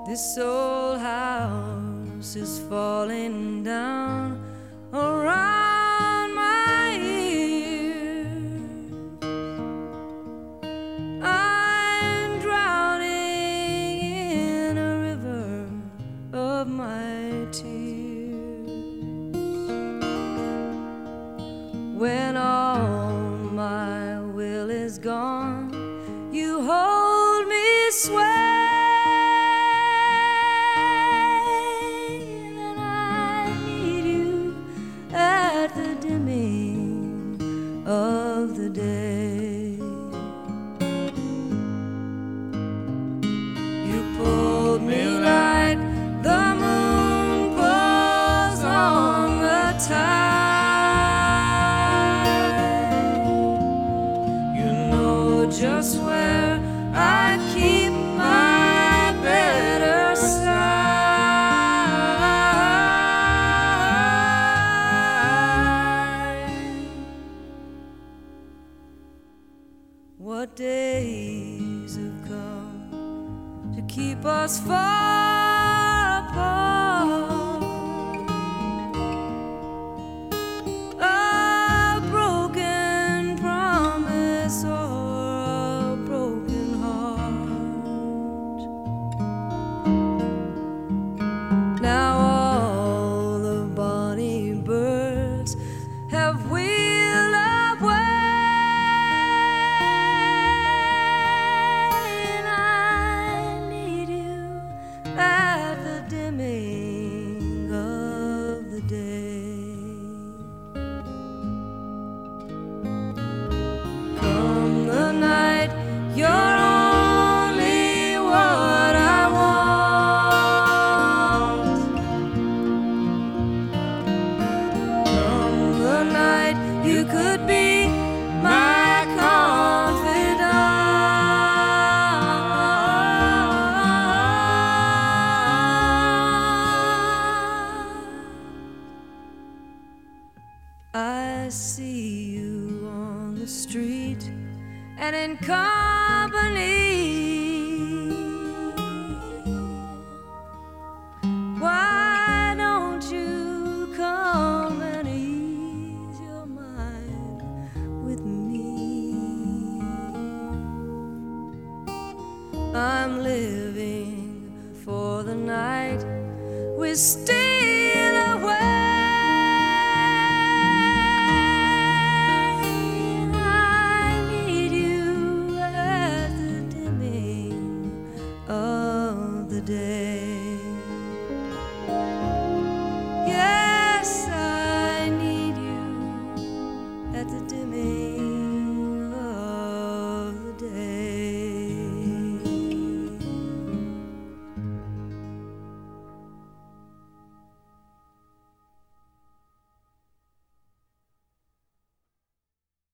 This old house is falling down around my ears. I'm drowning in a river of my tears. When all my will is gone, you hold me sway. Of the day, you pulled me like the moon pulls on the tide. You know just where I keep my better side. What days have come to keep us far apart? A broken promise or a broken heart. Now all the bonny birds have wheeled away. Of the day, come the night, you're only what I want. Come the night, you could be my confidant. I see you on the street and in company. Why don't you come and ease your mind with me? I'm living for the night. We're still